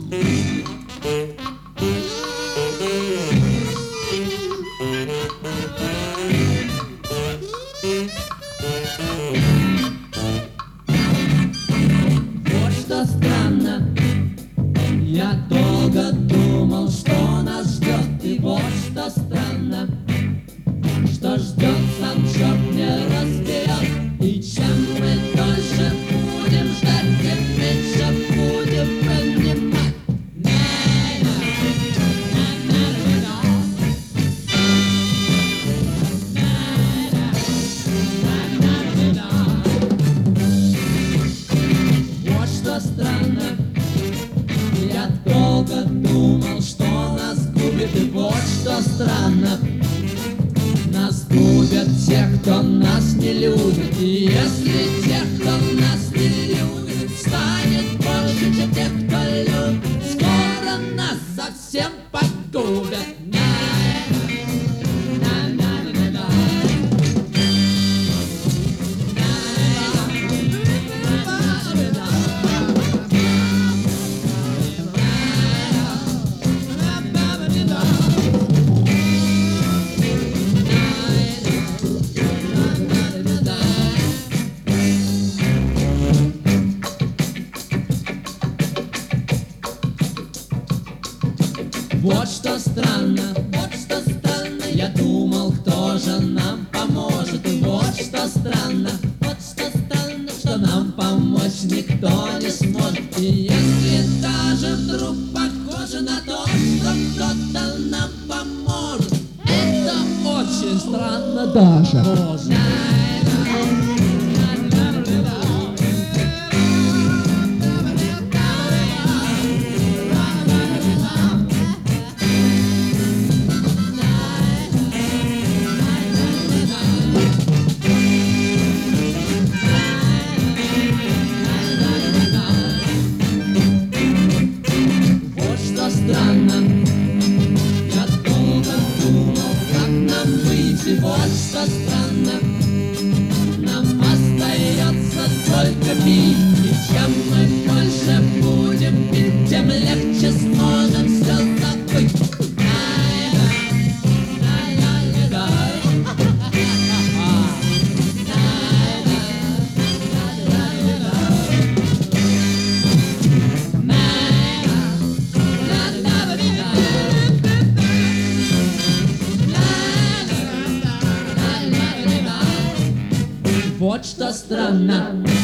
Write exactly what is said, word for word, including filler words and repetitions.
Вот что странно, я долго думал, что нас ждет. И вот что странно, что ждет, сам черт не разберет. И чем мы дольше будем ждать, тем меньше будем понимать. Вот что странно, я долго думал, что нас губит. И вот что странно, нас губят те, кто нас не любит. И если тех, кто нас не любит, станет больше, чем тех, кто любит, скоро нас совсем погубят. Вот что странно, вот что странно, я думал, кто же нам поможет. И вот что странно, вот что странно, что нам помочь никто не сможет. И если даже вдруг похоже на то, что кто-то нам поможет, это очень странно даже. Странно, я долго думал, как нам выйти. Вот что странно, нам остается только пить. И чем мы больше будем пить, тем легче сможем все забыть. Вот что странно.